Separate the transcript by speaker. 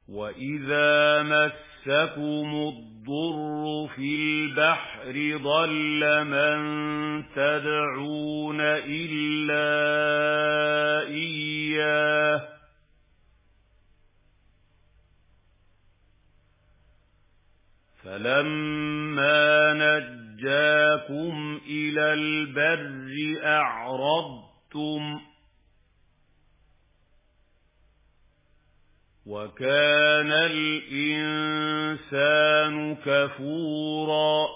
Speaker 1: وَإِذَا مَسَّكُمُ الضُّرُّ فِي الْبَحْرِ ضَلَّ مَن تَدْعُونَ إِلَّا إِيَّاهُ فَلَمَّا نَجَّاكُمْ إِلَى الْبَرِّ أَعْرَضْتُمْ وَكَانَ الْإِنسَانُ كَفُورًا